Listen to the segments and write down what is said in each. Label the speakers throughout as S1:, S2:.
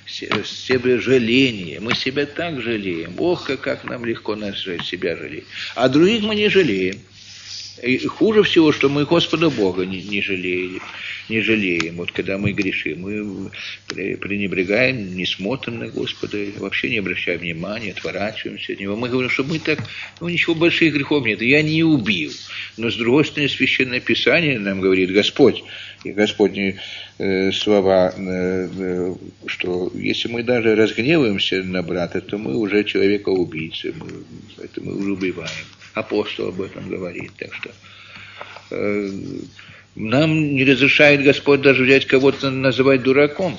S1: себе жаление. Мы себя так жалеем. Ох, как нам легко себя жалеть. А других мы не жалеем. И хуже всего, что мы Господа Бога не жалеем. Вот когда мы грешим, мы пренебрегаем, не смотрим на Господа, вообще не обращаем внимания, отворачиваемся от Него. Мы говорим, что мы так, ничего больших грехов нет, я не убил. Но с другой стороны, Священное Писание нам говорит Господь, и Господни слова, что если мы даже разгневаемся на брата, то мы уже человека-убийцы, это мы уже убиваем. Апостол об этом говорит. Так что нам не разрешает Господь даже взять кого-то называть дураком.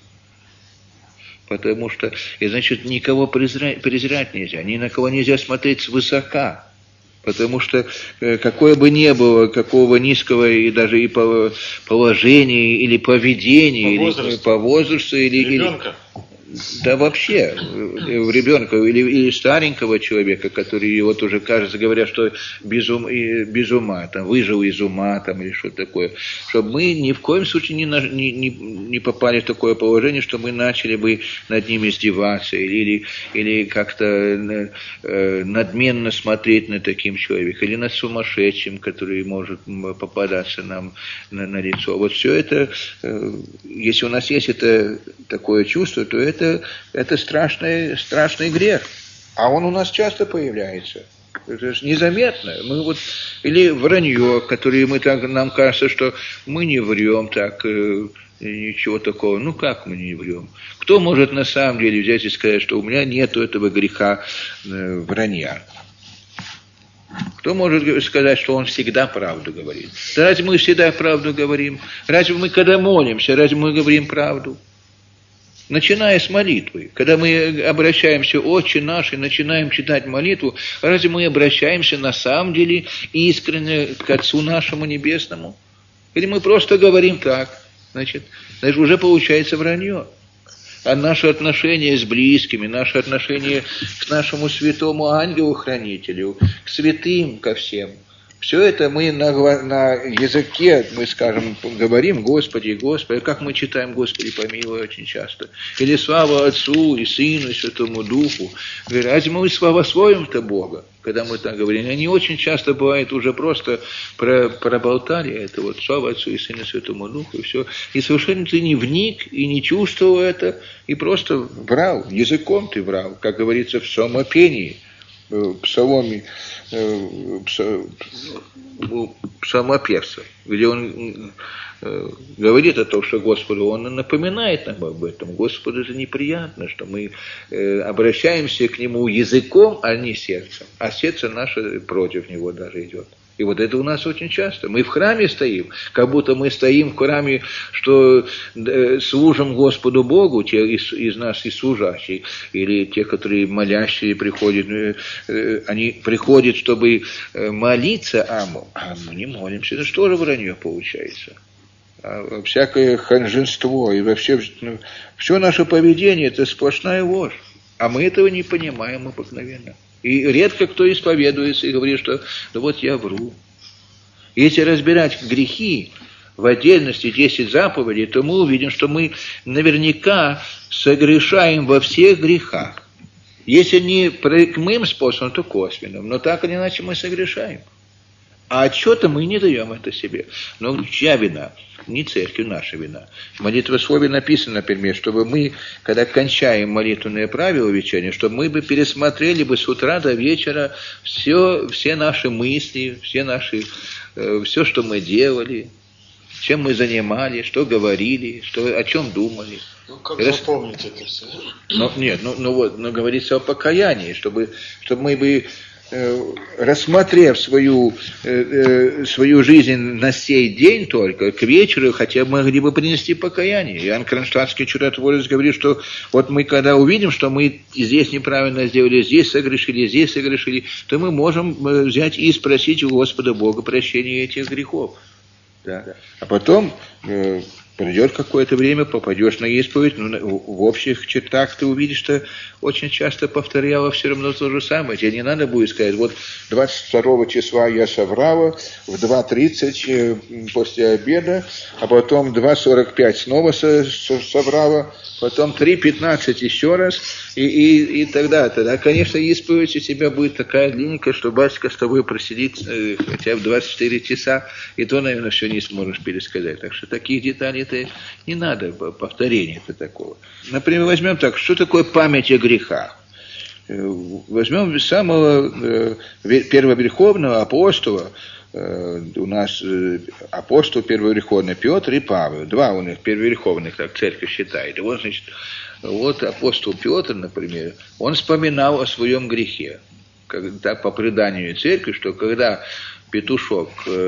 S1: Потому что, и значит, никого презирать нельзя, ни на кого нельзя смотреть свысока. Потому что какое бы ни было, какого низкого и даже и положения, или поведения, или по возрасту, или да вообще, ребенка или старенького человека, который вот уже, кажется, говорят, что без ума, там, выжил из ума, там, или что-то такое, чтобы мы ни в коем случае не попали в такое положение, что мы начали бы над ним издеваться или как-то надменно смотреть на таким человеком, или над сумасшедшим, который может попадаться нам на лицо. Вот все это, если у нас есть это такое чувство, то это страшный грех. А он у нас часто появляется. Это же незаметно. Мы вот, или вранье, которое нам кажется, что мы не врем так, ничего такого. Ну как мы не врем? Кто может на самом деле взять и сказать, что у меня нету этого греха вранья? Кто может сказать, что он всегда правду говорит? Да разве мы всегда правду говорим? Разве мы, когда молимся, разве мы говорим правду? Начиная с молитвы, когда мы обращаемся «Отче наш» и начинаем читать молитву, разве мы обращаемся на самом деле искренне к Отцу нашему Небесному? Или мы просто говорим так? Значит уже получается вранье. А наши отношения с близкими, наши отношения к нашему святому ангелу-хранителю, к святым, ко всем – все это мы на языке, мы скажем, говорим «Господи, Господи», как мы читаем «Господи, помилуй» очень часто. Или «Слава Отцу и Сыну и Святому Духу». Говорят, разве мы славословим-то Бога, когда мы так говорим? Они очень часто бывает уже просто проболтали это, вот «Слава Отцу и Сыну и Святому Духу», и все. И совершенно ты не вник и не чувствовал это, и просто врал, языком ты врал, как говорится в псалмопении. Псаломе псалмопевца, где он говорит о том, что Господу, он напоминает нам об этом. Господу это неприятно, что мы обращаемся к Нему языком, а не сердцем, а сердце наше против Него даже идет. И вот это у нас очень часто. Мы в храме стоим, как будто мы стоим в храме, что служим Господу Богу, те из нас и служащие, или те, которые молящие приходят, они приходят, чтобы молиться, а мы не молимся. Это что же вранье получается? А всякое ханжество и вообще все наше поведение – это сплошная ложь. А мы этого не понимаем обыкновенно. И редко кто исповедуется и говорит, что да вот я вру. Если разбирать грехи в отдельности 10 заповедей, то мы увидим, что мы наверняка согрешаем во всех грехах. Если не прямым способом, то косвенным. Но так или иначе мы согрешаем. А отчета мы не даем это себе. Но чья вина? Не церковь, наша вина. В молитвословии написано, например, чтобы мы, когда кончаем молитвенное правило вечернее, чтобы мы бы пересмотрели бы с утра до вечера все наши мысли, все, что мы делали, чем мы занимались, что говорили, о чем думали.
S2: Ну, как запомнить это все?
S1: Но говорится о покаянии, чтобы мы бы, рассмотрев свою жизнь на сей день только, к вечеру хотя бы могли бы принести покаяние. Иоанн Кронштадтский чудотворец говорит, что вот мы когда увидим, что мы здесь неправильно сделали, здесь согрешили, то мы можем взять и спросить у Господа Бога прощения этих грехов. Да. А потом Придет какое-то время, попадешь на исповедь, но в общих чертах ты увидишь, что очень часто повторяла все равно то же самое. Тебе не надо будет сказать, вот 22 числа я соврала, в 2:30 после обеда, а потом 2:45 снова соврала, потом 3:15 еще раз, и тогда, конечно, исповедь у тебя будет такая длинненькая, что батюшка с тобой просидит хотя бы 24 часа, и то, наверное, все не сможешь пересказать. Так что таких деталей не надо, повторения-то такого. Например, возьмем так, что такое память о грехах? Возьмем самого первоверховного апостола, у нас апостол первоверховный Петр и Павел, два у них первоверховных, как церковь считает. И вот, значит, вот апостол Петр, например, он вспоминал о своем грехе. Так, по преданию церкви, что когда петушок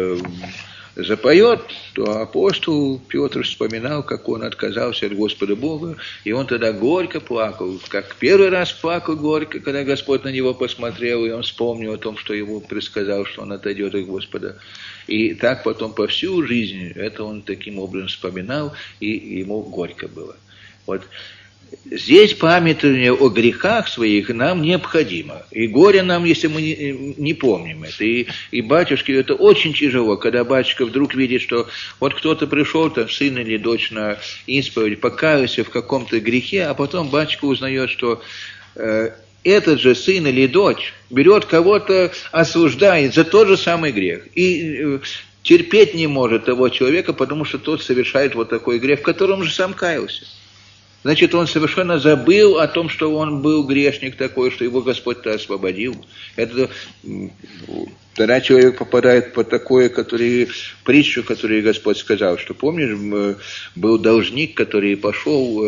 S1: запоет, то апостол Петр вспоминал, как он отказался от Господа Бога, и он тогда горько плакал, как первый раз плакал горько, когда Господь на него посмотрел, и он вспомнил о том, что ему предсказал, что он отойдет от Господа. И так потом по всю жизнь это он таким образом вспоминал, и ему горько было. Вот. Здесь памятование о грехах своих нам необходимо. И горе нам, если мы не помним это. И батюшке это очень тяжело, когда батюшка вдруг видит, что вот кто-то пришел, там, сын или дочь на исповедь, покаялся в каком-то грехе, а потом батюшка узнает, что этот же сын или дочь берет кого-то, осуждает за тот же самый грех. И терпеть не может того человека, потому что тот совершает вот такой грех, в котором же сам каялся. Значит, он совершенно забыл о том, что он был грешник такой, что его Господь-то освободил. Это, тогда человек попадает под такое, притчу, которую Господь сказал, что, помнишь, был должник, который пошел,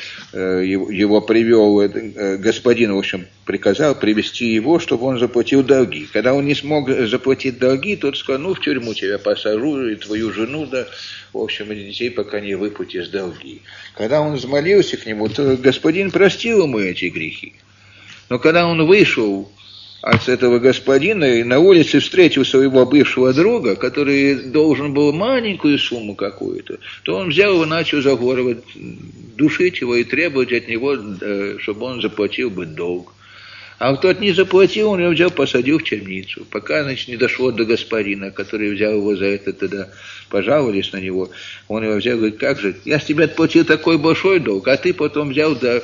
S1: его привел господин, в общем, приказал привести его, чтобы он заплатил долги. Когда он не смог заплатить долги, тот сказал, в тюрьму тебя посажу, и твою жену, да, в общем, и детей, пока не выплатишь долги. Когда он взмолился к нему, то господин простил ему эти грехи. Но когда он вышел от этого господина и на улице встретил своего бывшего друга, который должен был маленькую сумму какую-то, то он взял его, начал заговаривать, душить его и требовать от него, чтобы он заплатил бы долг. А тот не заплатил, он его взял, посадил в темницу, пока, значит, не дошло до господина, который взял его за это, тогда пожаловались на него. Он его взял и говорит, как же, я с тебе отплатил такой большой долг, а ты потом взял, да,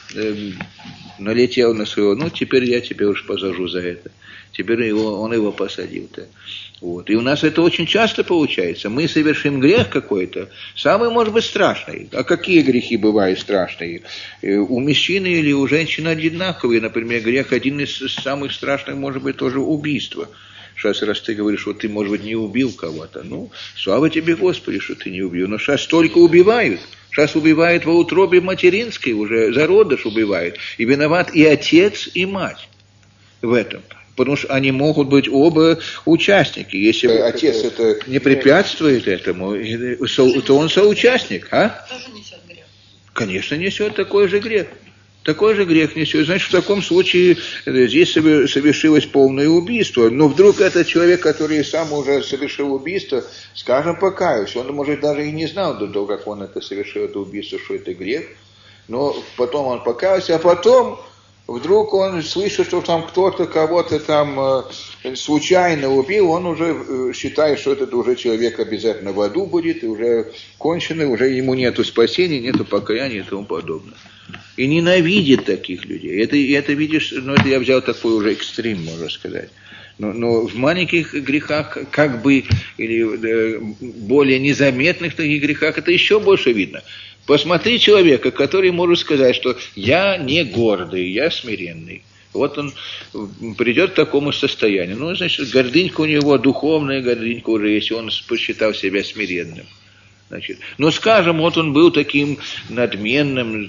S1: налетел на своего, теперь я тебя уж посажу за это. Теперь он его посадил-то. Вот. И у нас это очень часто получается. Мы совершим грех какой-то, самый, может быть, страшный. А какие грехи бывают страшные? У мужчины или у женщины одинаковые. Например, грех один из самых страшных, может быть, тоже убийство. Сейчас, раз ты говоришь, что ты, может быть, не убил кого-то. Слава тебе, Господи, что ты не убил. Но сейчас столько убивают. Сейчас убивают во утробе материнской, уже зародыш убивают. И виноват и отец, и мать в этом. Потому что они могут быть оба участники. Если отец это не препятствует этому, то он соучастник.
S3: Тоже несет грех.
S1: Конечно, несет такой же грех. Такой же грех несет. Значит, в таком случае здесь совершилось полное убийство. Но вдруг этот человек, который сам уже совершил убийство, скажем, покаялся. Он, может, даже и не знал до того, как он это совершил, это убийство, что это грех. Но потом он покаялся, а потом вдруг он слышит, что там кто-то кого-то там случайно убил, он уже считает, что этот уже человек обязательно в аду будет, и уже конченый, уже ему нету спасения, нету покаяния и тому подобное. И ненавидит таких людей. Это видишь, это я взял такой уже экстрим, можно сказать. Но в маленьких грехах, как бы, или более незаметных таких грехах, это еще больше видно. Посмотри человека, который может сказать, что я не гордый, я смиренный. Вот он придет к такому состоянию. Значит, гордынька у него, духовная гордынька уже, если он посчитал себя смиренным. Значит, скажем, вот он был таким надменным,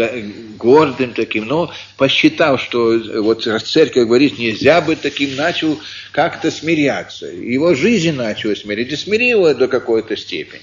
S1: гордым таким, но посчитал, что вот церковь говорит, нельзя быть таким, начал как-то смиряться. Его жизнь начала смирять, и смирила до какой-то степени.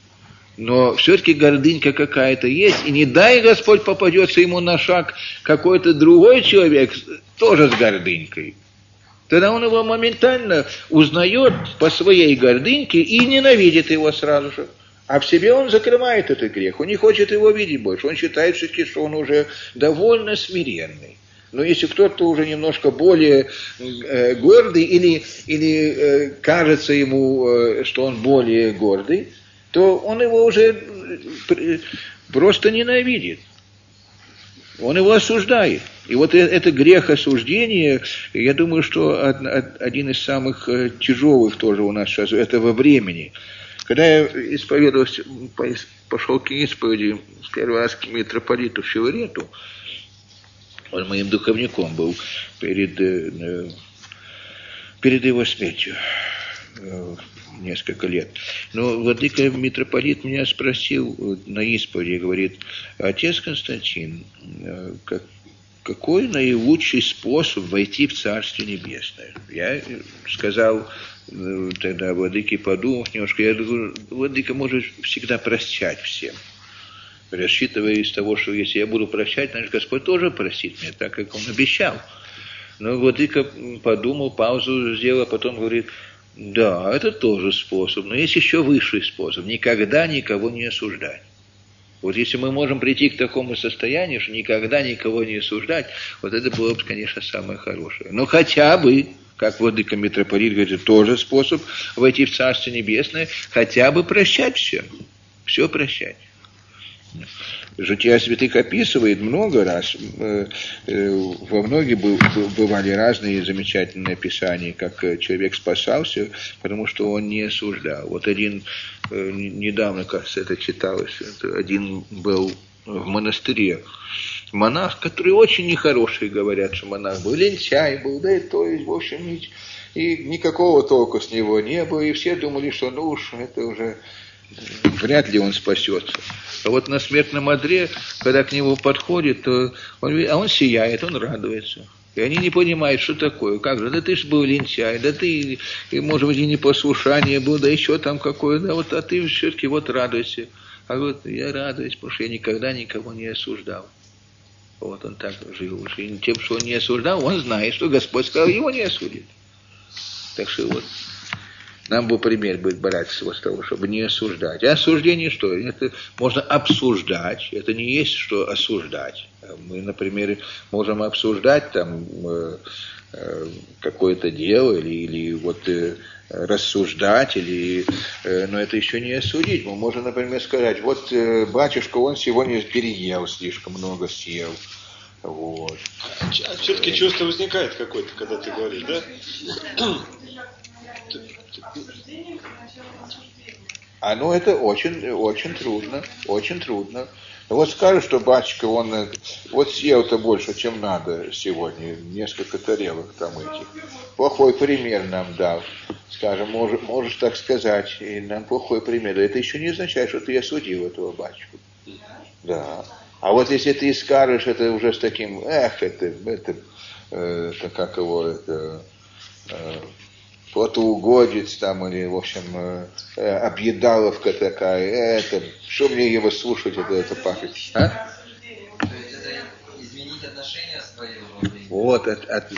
S1: Но все-таки гордынька какая-то есть, и не дай Господь попадется ему на шаг какой-то другой человек, тоже с гордынькой. Тогда он его моментально узнает по своей гордыньке и ненавидит его сразу же. А в себе он закрывает этот грех, он не хочет его видеть больше, он считает все-таки, что он уже довольно смиренный. Но если кто-то уже немножко более гордый или кажется ему, что он более гордый, то он его уже просто ненавидит. Он его осуждает. И вот это грех осуждения, я думаю, что один из самых тяжелых тоже у нас сейчас, это во времени. Когда я исповедовался, пошел к исповеди первый раз к митрополиту Филарету, он моим духовником был перед его смертью несколько лет. Но владыка митрополит меня спросил на исповеди, говорит: отец Константин, какой наилучший способ войти в Царствие Небесное? Я сказал тогда владыке, подумав немножко, я говорю, владыка может всегда прощать всем. Рассчитывая из того, что если я буду прощать, значит, Господь тоже простит меня, так как Он обещал. Но владыка подумал, паузу сделал, а потом говорит: да, это тоже способ, но есть еще высший способ. Никогда никого не осуждать. Вот если мы можем прийти к такому состоянию, что никогда никого не осуждать, вот это было бы, конечно, самое хорошее. Но хотя бы, как владыка митрополит говорит, тоже способ войти в Царствие Небесное, хотя бы прощать всем. Все прощать. Жития святых описывает много раз. Во многих бывали разные замечательные описания, как человек спасался, потому что он не осуждал. Вот один, недавно, кажется, это читалось, один был в монастыре монах, который очень нехороший, говорят, что монах был, лентяй был, да и то есть, в общем, и никакого толку с него не было, и все думали, что ну уж это уже вряд ли он спасется. А вот на смертном одре, когда к нему подходит, то он сияет, он радуется. И они не понимают, что такое. Как же, да ты ж был лентяй, да ты, и, может быть, и непослушание был, да еще там какое, да вот, а ты все-таки вот радуйся. А вот я радуюсь, потому что я никогда никого не осуждал. Вот он так жил. И тем, что он не осуждал, он знает, что Господь сказал, его не осудит. Так что вот. Нам бы пример будет брать с того, чтобы не осуждать. А осуждение что? Это можно обсуждать. Это не есть что осуждать. Мы, например, можем обсуждать там какое-то дело или вот рассуждать, но это еще не осудить. Мы можем, например, сказать: вот батюшка, он сегодня переел, слишком много съел. Вот.
S2: А все-таки чувство возникает какое-то, когда ты говоришь, да?
S1: Ну это очень трудно, очень трудно. Вот скажешь, что батюшка, он вот съел-то больше, чем надо сегодня, несколько тарелок там этих. Плохой пример нам дал. Скажем, можешь так сказать, и нам плохой пример. Это еще не означает, что ты осудил этого батюшку. Да. А вот если ты скажешь, это уже с таким, это как его, это... плотоугодец там, или, в общем, объедаловка такая, что мне его слушать, это пахать, а?
S3: То есть это изменить отношения свои?
S1: Вот,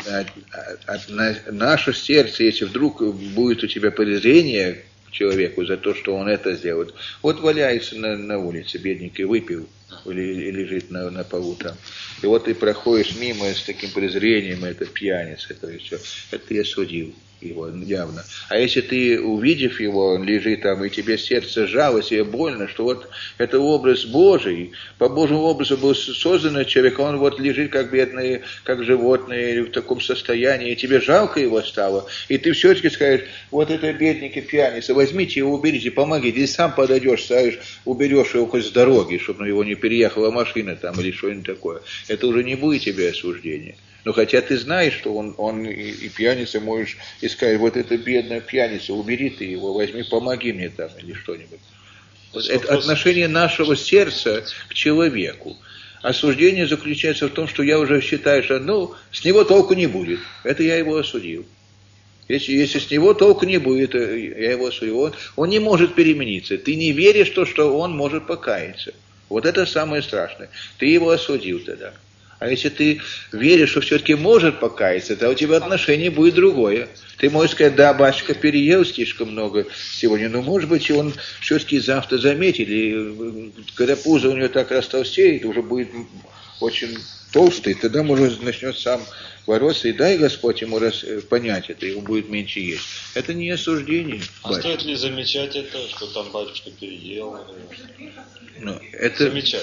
S1: наше сердце, если вдруг будет у тебя презрение к человеку за то, что он это сделает, вот валяется на улице, бедненький, выпил, или лежит на полу там, и вот ты проходишь мимо с таким презрением, это пьяница, это все, это ты осудил его явно. А если ты, увидев его, он лежит там, и тебе сердце жало, тебе больно, что вот это образ Божий, по Божьему образу был создан человек, он вот лежит как бедный, как животное, или в таком состоянии, и тебе жалко его стало, и ты все-таки скажешь: вот это бедненький пьяница, возьмите его, уберите, помогите, и сам подойдешь, ставишь, уберешь его хоть с дороги, чтобы на его не переехала машина там, или что-нибудь такое. Это уже не будет тебе осуждение. Но хотя ты знаешь, что он и пьяница, можешь искать: вот это бедная пьяница, убери ты его, возьми, помоги мне там, или что-нибудь. Вот это отношение нашего сердца к человеку. Осуждение заключается в том, что я уже считаю, что с него толку не будет. Это я его осудил. Если с него толку не будет, я его осудил. Он не может перемениться. Ты не веришь в то, что он может покаяться. Вот это самое страшное. Ты его осудил тогда. А если ты веришь, что все-таки может покаяться, то у тебя отношение будет другое. Ты можешь сказать, да, батюшка переел слишком много сегодня, но может быть он все-таки завтра заметит, и когда пузо у него так растолстеет, уже будет очень толстый, тогда, может, начнет сам бороться, и дай Господь ему понять это, ему будет меньше есть. Это не осуждение.
S2: А стоит ли замечать это, что там батюшка переел, например?
S1: Ну, это...
S2: Замечать.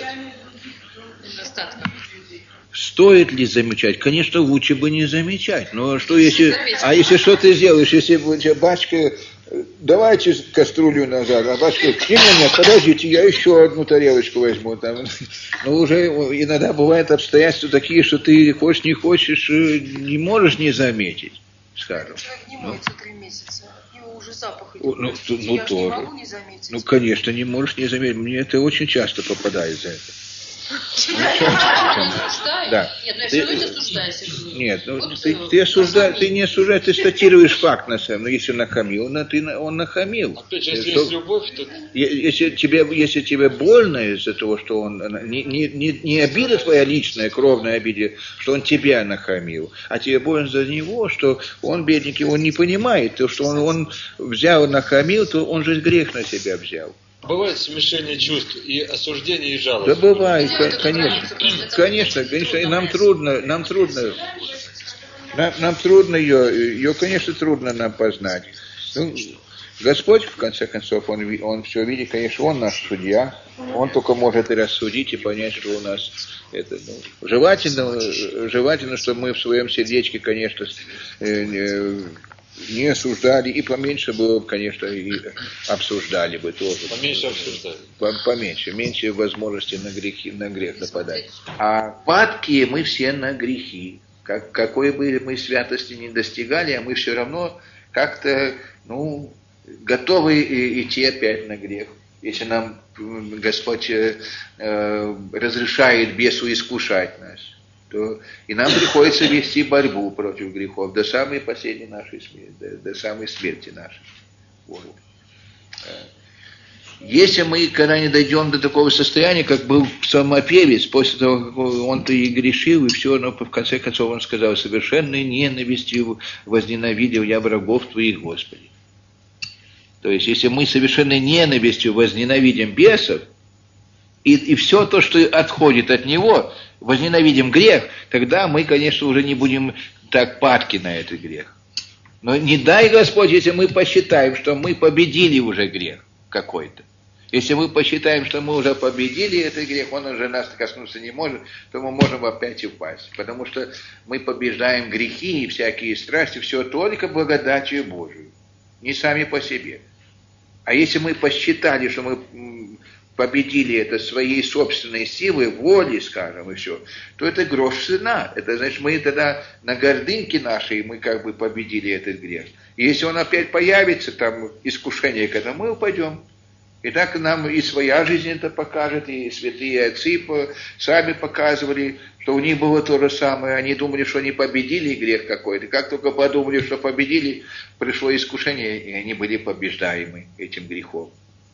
S1: Стоит ли замечать? Конечно, лучше бы не замечать. Но что если... А если что ты сделаешь, если батюшка... Давайте кастрюлю назад. А батюшка, нет, подождите, я еще одну тарелочку возьму. Там. Но уже иногда бывают обстоятельства такие, что ты хочешь, не хочешь, не можешь не заметить, скажем.
S4: Человек не моется 3 месяца. Его уже запах идет.
S1: Ну,
S4: я же не могу не заметить.
S1: Ну, конечно, не можешь не заметить. Мне это очень часто попадает за это.
S5: Да. Нет, но я все равно не осуждаюсь.
S1: Нет, ну, ты не осуждаешь, ты статируешь факт на самом деле. Если он нахамил, он нахамил.
S2: Опять же, если есть любовь, то...
S1: Если тебе больно из-за того, что он... Не обида твоя личная, кровная обида, что он тебя нахамил, а тебе больно за него, что он, бедненький, он не понимает, то, что он взял, нахамил, то он же грех на себя взял.
S2: Бывает смешение чувств и осуждение, и жалость.
S1: Да бывает, конечно, и нам трудно ее, конечно, трудно нам познать. Ну, Господь, в конце концов, он все видит, конечно, Он наш судья, Он только может и рассудить, и понять, что у нас это, желательно, чтобы мы в своем сердечке, конечно, не осуждали, и поменьше было, конечно, и обсуждали бы тоже.
S2: Поменьше обсуждали.
S1: Поменьше, меньше возможности на грех нападать. А падки мы все на грехи. Какой бы мы святости не достигали, а мы все равно как-то, готовы идти опять на грех. Если нам Господь разрешает бесу искушать нас, то и нам приходится вести борьбу против грехов до самой последней нашей смерти, до самой смерти нашей. Вот. Если мы когда не дойдем до такого состояния, как был псалмопевец, после того, как он-то и грешил, и все, но в конце концов он сказал, совершенной ненавистью возненавидел я врагов твоих, Господи. То есть, если мы совершенной ненавистью возненавидим бесов, и все то, что отходит от него, возненавидим грех, тогда мы, конечно, уже не будем так падки на этот грех. Но не дай Господь, если мы посчитаем, что мы победили уже грех какой-то. Если мы посчитаем, что мы уже победили этот грех, он уже нас коснуться не может, то мы можем опять упасть. Потому что мы побеждаем грехи и всякие страсти, все только благодатью Божией, не сами по себе. А если мы посчитали, что мы победили это своей собственной силой, волей, скажем, и все, то это грош цена. Это значит, мы тогда на гордынке нашей мы как бы победили этот грех. И если он опять появится, там, искушение, когда мы упадем. И так нам и своя жизнь это покажет, и святые отцы сами показывали, что у них было то же самое. Они думали, что они победили грех какой-то. Как только подумали, что победили, пришло искушение, и они были побеждаемы этим грехом.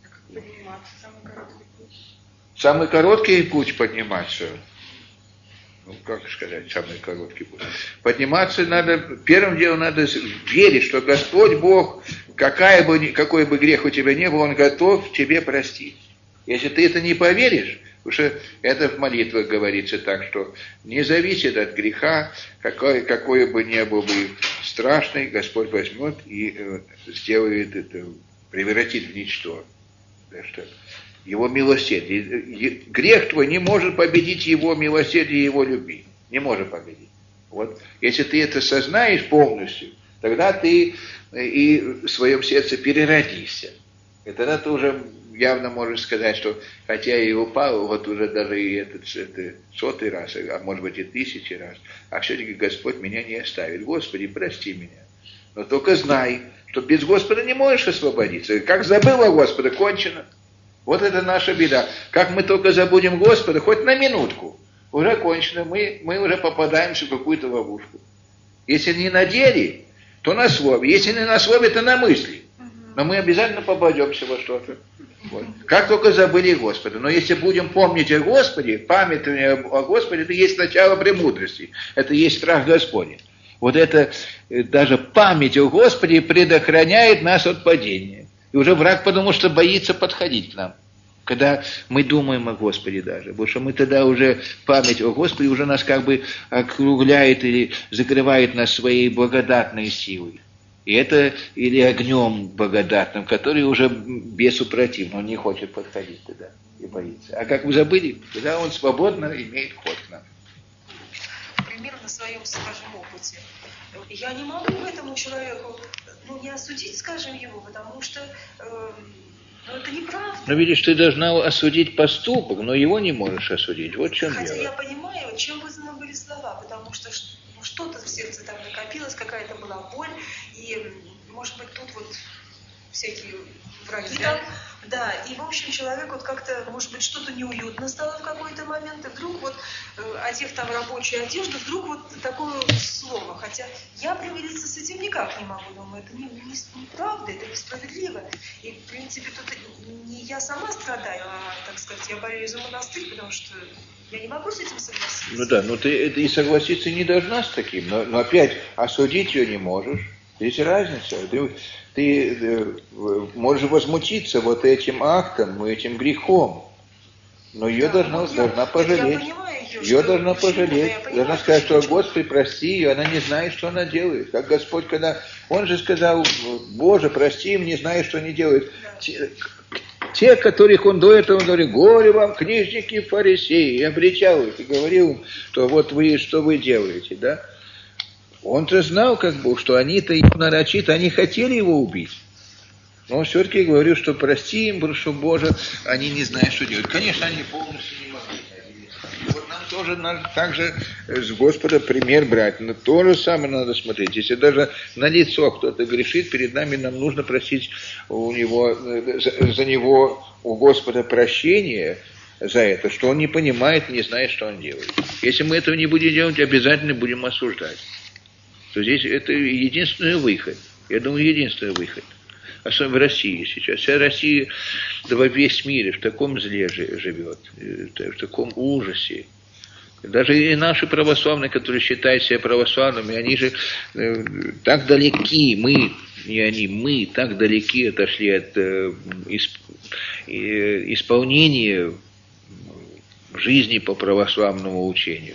S1: Самый короткий путь подниматься. Как сказать, самый короткий путь. Подниматься надо, первым делом надо верить, что Господь Бог, какой бы грех у тебя ни был, Он готов тебе простить. Если ты это не поверишь, потому что это в молитвах говорится так, что не зависит от греха, какой бы ни был бы страшный, Господь возьмет и сделает это, превратит в ничто. Что Его милосердие. Грех твой не может победить Его милосердие и Его любви. Не может победить. Вот. Если ты это сознаешь полностью, тогда ты и в своем сердце переродишься. И тогда ты уже явно можешь сказать, что хотя я и упал, вот уже даже и это 100-й раз, а может быть и 1000 раз, а все-таки Господь меня не оставит. Господи, прости меня. Но только знай, что без Господа не можешь освободиться. Как забыла Господа, кончено. Вот это наша беда. Как мы только забудем Господа, хоть на минутку, уже кончено, мы уже попадаемся в какую-то ловушку. Если не на деле, то на слове. Если не на слове, то на мысли. Но мы обязательно попадемся во что-то. Вот. Как только забыли Господа. Но если будем помнить о Господе, памятование о Господе, это есть начало премудрости. Это есть страх Господень. Вот это даже память о Господе предохраняет нас от падения. И уже враг потому что боится подходить к нам. Когда мы думаем о Господе даже. Потому что мы тогда уже память о Господе уже нас как бы округляет или закрывает нас своей благодатной силой. И это или огнем благодатным, который уже бесу противен, он не хочет подходить туда и боится. А как вы забыли, тогда он свободно имеет ход к нам.
S4: Пример на своем, скажем, опыте. Я не могу этому человеку, не осудить, скажем, его, потому что это неправда.
S1: Но видишь, ты должна осудить поступок, но его не можешь осудить. Вот в чем дело.
S4: Хотя я понимаю, чем вызваны были слова, потому что что-то в сердце там накопилось, какая-то была боль, и, может быть, тут вот всякие враги там, да, и, в общем, человек вот как-то, может быть, что-то неуютно стало в какой-то момент, и вдруг вот, одев там рабочую одежду, вдруг вот такое слово, хотя я определиться с этим никак не могу, думаю, это неправда, это несправедливо, и, в принципе, тут не я сама страдаю, а, так сказать, я болею за монастырь, потому что я не могу с этим согласиться.
S1: Ну да, но ты и согласиться не должна с таким, но опять осудить ее не можешь. Здесь разница. Ты можешь возмутиться вот этим актом, этим грехом, но ее должна пожалеть. Ее должна пожалеть. Должна сказать, что Господи, прости ее, она не знает, что она делает. Как Господь, когда Он же сказал, Боже, прости им, не знаю, что они делают. Те, которых он до этого говорил, горе вам, книжники, фарисеи, и обличал их, и говорил им, что вот вы, что вы делаете, да? Он-то знал, как бы, что они-то его нарочито, они хотели его убить. Но он все-таки говорил, что прости им, потому что, Боже, они не знают, что делать. Конечно, они полностью не могли. Вот нам тоже надо также с Господа пример брать. Но то же самое надо смотреть. Если даже на лицо кто-то грешит, перед нами нам нужно просить у него, за него у Господа прощения за это, что он не понимает, не знает, что он делает. Если мы этого не будем делать, обязательно будем осуждать. То здесь это единственный выход. Я думаю, единственный выход. Особенно в России сейчас. Вся Россия, да во весь мир в таком зле живет, в таком ужасе. Даже и наши православные, которые считают себя православными, они же так далеки, мы, не они, мы так далеки отошли от исполнения жизни по православному учению.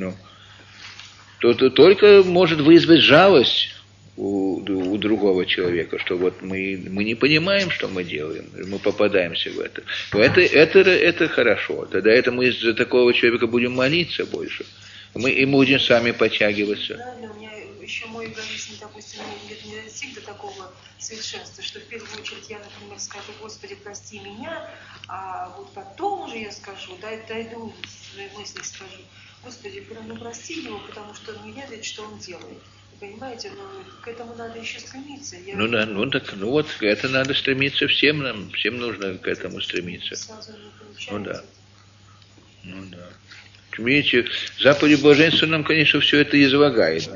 S1: То только может вызвать жалость у другого человека, что вот мы не понимаем, что мы делаем, мы попадаемся в это. Но это хорошо. Тогда мы из-за такого человека будем молиться больше. Мы будем сами подтягиваться.
S4: Правильно, у меня еще мой эгоизм, допустим, не достиг до такого совершенства, что в первую очередь я, например, скажу, Господи, прости меня, а вот потом уже я скажу, дойду в свои мысли и скажу, Господи, прости его, потому что он не ведает, что он делает. Понимаете, к этому надо еще стремиться.
S1: Вот к этому надо стремиться всем нам, всем нужно к этому стремиться.
S4: Сразу не получается.
S1: Да. Видите, заповеди блаженства нам, конечно, все это излагает.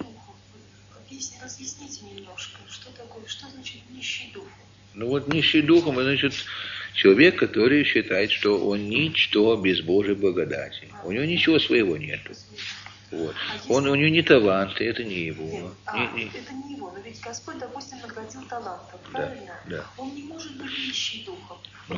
S4: Разъясните немножко, что такое, что значит нищий духом?
S1: Нищий духом, значит, человек, который считает, что он ничто без Божьей благодати. У него ничего своего нет. Вот. У него не таланты, это не его.
S4: Это не его, но ведь Господь, допустим, наградил талантом, правильно?
S1: Да.
S4: Он не может быть нищий духом.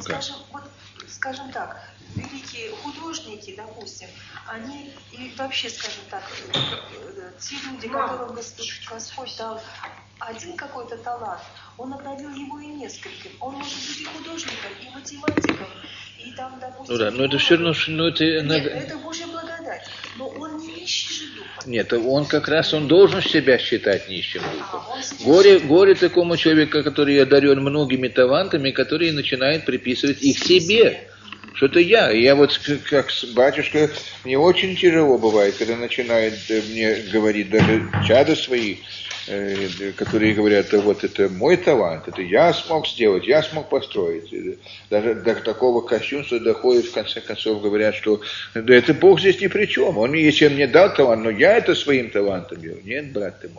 S4: Скажем так, великие художники, допустим, они, и вообще, скажем так, те люди, которым Господь дал один какой-то талант, он наградил его и нескольким. Он может быть и художником, и математиком, и там, допустим...
S1: но это все равно...
S4: это Божья благодать. Но он не нищий же духом.
S1: Нет, он как раз, он должен себя считать нищим духом. Горе такому человеку, который одарен многими талантами, который начинает приписывать их себе. Что-то я вот как батюшка, мне очень тяжело бывает, когда начинает мне говорить даже чада свои, которые говорят, вот это мой талант, это я смог сделать, я смог построить. Даже до такого кощунства доходит, в конце концов, говорят, что да это Бог здесь ни при чем. Он, если он мне дал талант, но я это своим талантом делаю. Нет, брат ты мой.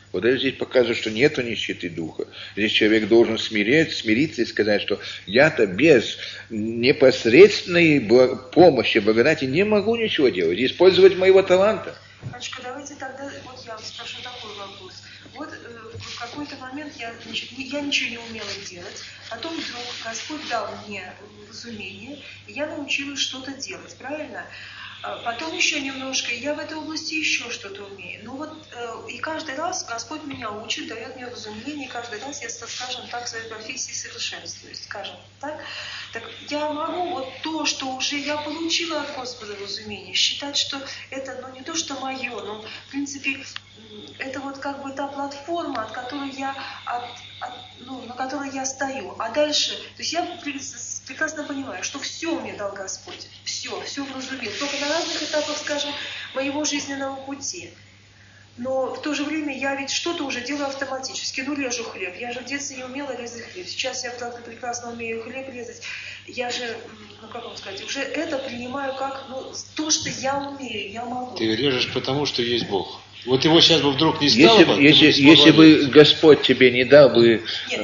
S1: Вот это здесь показывает, что нету нищеты духа. Здесь человек должен смириться и сказать, что я-то без непосредственной помощи, благодати не могу ничего делать, использовать моего таланта.
S4: Анечка, давайте тогда, вот я спрошу такой вопрос. Вот в какой-то момент я ничего не умела делать, потом вдруг Господь дал мне разумение, и я научилась что-то делать, правильно? Потом еще немножко, и я в этой области еще что-то умею. Ну вот, и каждый раз Господь меня учит, дает мне разумение, и каждый раз я, скажем так, в своей профессии совершенствуюсь, скажем так. Так я могу вот то, что уже я получила от Господа разумение, считать, что это, ну не то, что мое, но в принципе это вот как бы та платформа, от которой я, на которой я стою. А дальше, то есть я прекрасно понимаю, что все мне дал Господь, все вразумел, только на разных этапах, скажем, моего жизненного пути. Но в то же время я ведь что-то уже делаю автоматически. Ну, режу хлеб. Я же в детстве не умела резать хлеб. Сейчас я прекрасно умею хлеб резать. Я же, ну как вам сказать, уже это принимаю как, ну, то, что я умею, я могу.
S2: Ты режешь потому, что есть Бог. Вот его сейчас бы вдруг не стало
S1: если бы Господь тебе не дал бы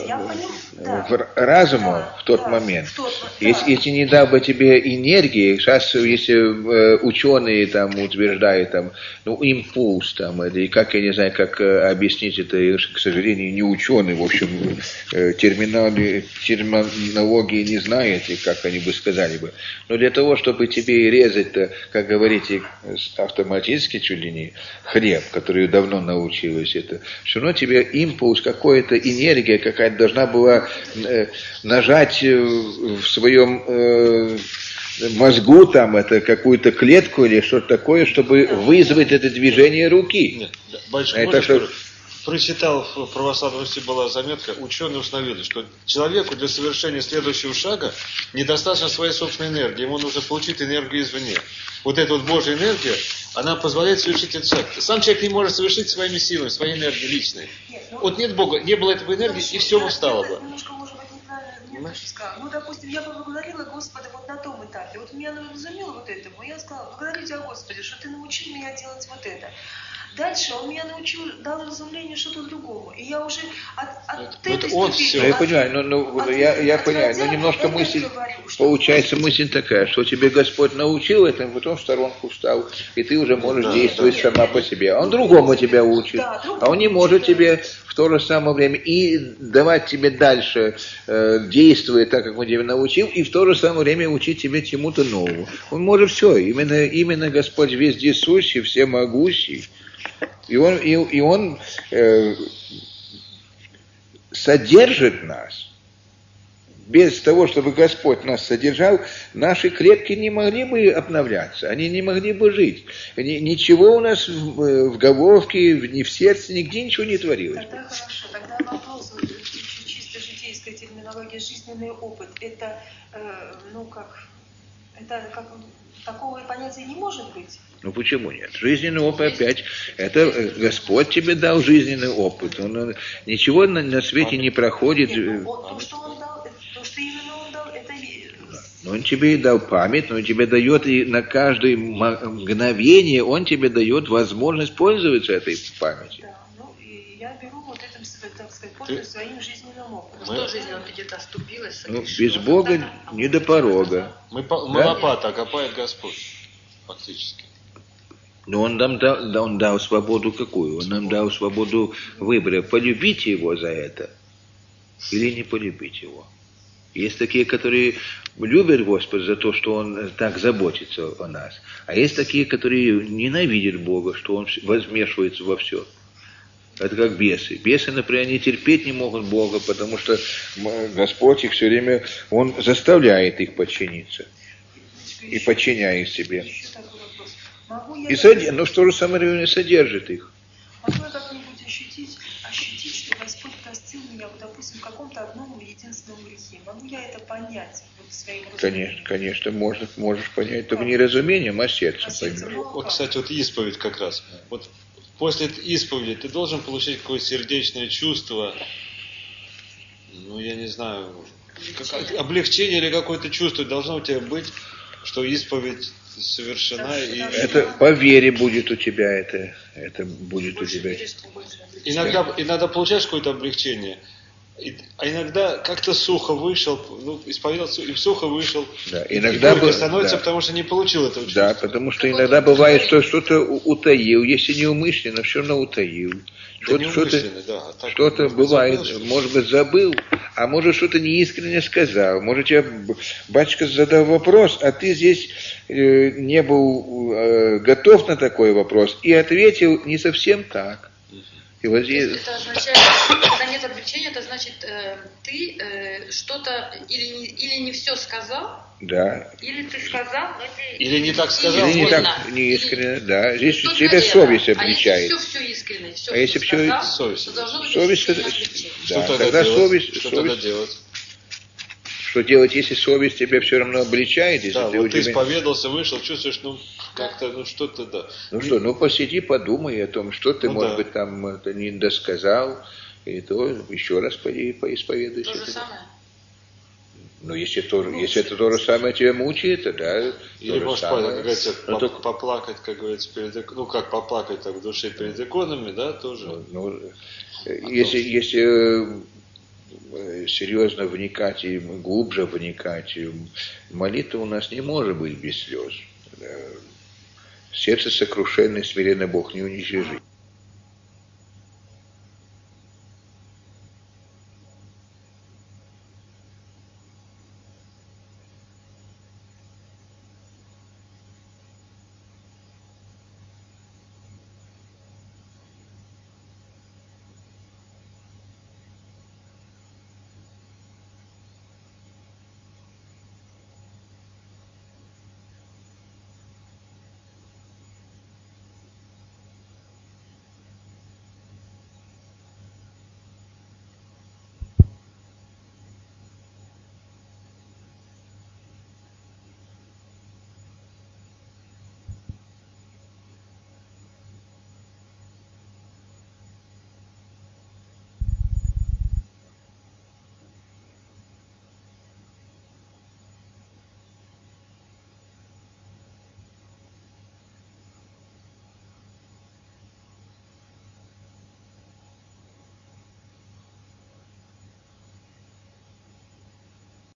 S1: разуму в тот момент, если не дал бы тебе энергии, сейчас если ученые там утверждают там, ну, импульс там, или как, я не знаю, как объяснить это, я, к сожалению, не ученый, в общем, терминологии не знаете, как они бы сказали бы, но для того, чтобы тебе резать, как говорите, автоматически чуть ли не хлеб, который давно научилась это, все равно тебе импульс, какая-то энергия какая-то должна была нажать в своем мозгу там это какую-то клетку или что-то такое, чтобы вызвать это движение руки.
S2: Нет, батюшка,
S1: это что...
S2: Прочитал в православности была заметка, ученые установили, что человеку для совершения следующего шага недостаточно своей собственной энергии, ему нужно получить энергию извне. Вот эта вот Божья энергия, она позволяет совершить этот шаг. Сам человек не может совершить своими силами, своей энергией личной. Вот нет Бога, не было этого энергии, и все встало бы.
S4: Немножко, может быть, неправильно сказала. Ну, допустим, я поблагодарила Господа вот на том этапе. Вот меня разумело вот этому. Я сказала, благодарю тебя, Господи, что ты научил меня делать вот это. Дальше он меня научил, дал разумение что-то другому. И я уже от этой ступени...
S1: Я понимаю, я понимаю, но немножко мысль, получается мысль такая, что тебе Господь научил этому, потом в сторонку встал, и ты уже можешь действовать сама по себе. А он другому тебя учит, а он не может тебе в то же самое время и давать тебе дальше, действуя так, как он тебя научил, и в то же самое время учить тебе чему-то новому. Он может все, именно Господь вездесущий, всемогущий. И он содержит нас. Без того, чтобы Господь нас содержал, наши клетки не могли бы обновляться, они не могли бы жить. Ничего у нас в головке, ни в сердце, нигде ничего не творилось.
S4: Тогда хорошо, тогда вопрос, чисто житейская терминология, жизненный опыт, это, такого понятия не может быть?
S1: Ну почему нет? Жизненный опыт опять, это Господь тебе дал жизненный опыт. Он ничего на свете не проходит.
S4: То, что он дал, то, что именно он дал, это...
S1: Но он тебе и дал память, но он тебе дает и на каждое мгновение, он тебе дает возможность пользоваться этой памятью.
S4: Да, ну и я беру вот этим, так сказать, пользуюсь своим жизненным опытом.
S5: Что жизнь вам где-то оступилась?
S1: Ну, без Бога не до порога.
S2: Мы лопата, а копает Господь, фактически.
S1: Но он нам дал свободу какую? Он нам дал свободу выбора, полюбить его за это или не полюбить его. Есть такие, которые любят Господа за то, что Он так заботится о нас. А есть такие, которые ненавидят Бога, что Он вмешивается во все. Это как бесы. Бесы, например, они терпеть не могут Бога, потому что Господь их все время, Он заставляет их подчиниться. И подчиняет себе. И в то же самое время содержит их.
S4: Могу я как-нибудь ощутить, что Господь простил меня, вот, допустим, в каком-то одном единственном грехе? Могу я это понять вот, своим разумением?
S1: Конечно, можешь понять, только не разумением, а сердцем поймешь.
S2: Вот, кстати, вот исповедь как раз. Вот после исповеди ты должен получить какое-то сердечное чувство, ну, я не знаю, облегчение или какое-то чувство должно у тебя быть, что исповедь совершена. И
S1: Это по вере будет у тебя, это будет у тебя.
S2: иногда получаешь какое-то облегчение, а иногда как-то сухо вышел, исповедался и сухо вышел.
S1: Да,
S2: и
S1: иногда
S2: горько становится,
S1: да.
S2: потому что не получил этого чувства.
S1: Да, потому что иногда бывает, что что-то утаил, если не умышленно, все равно утаил. Что-то бывает,
S2: забыл,
S1: может быть, забыл, а может, что-то неискренне сказал. Может, тебе батюшка задал вопрос, а ты здесь не был готов на такой вопрос и ответил не совсем так. И вот здесь...
S5: Это означает, когда нет облегчения, это значит, ты что-то или не все сказал,
S1: Да.
S5: или ты сказал,
S2: или не так сказал,
S1: Или не
S2: можно.
S1: так, не искренне, да. Здесь
S5: Что
S1: тебя
S5: дело?
S1: совесть обличает.
S5: А если все искренне, все,
S1: А если
S5: что
S1: всё
S5: сказал,
S2: совесть?
S5: то должно быть
S1: Совесть,
S5: облегчение.
S1: да,
S2: Что
S1: тогда
S2: делать?
S1: совесть,
S2: Что тогда делать?
S1: Что делать, если совесть тебя все равно обличает? Если
S2: Да,
S1: ты,
S2: вот
S1: у
S2: ты
S1: тебя...
S2: исповедался, вышел, чувствуешь, как-то, что-то, да.
S1: Ну что, посиди, подумай о том, что ты, может
S2: да.
S1: быть, там это не досказал, и то еще раз поисповедуйся.
S5: То же самое.
S1: Ну, если это то же самое тебя мучает, то да,
S2: Или
S1: то же
S2: можешь, как
S1: самое.
S2: говорится,
S1: Но только-
S2: поплакать, как говорится, как поплакать так в душе перед иконами, да, тоже.
S1: Если серьезно вникать и глубже вникать, молитва у нас не может быть без слез. Сердце сокрушенное, смиренно Бог не уничижит.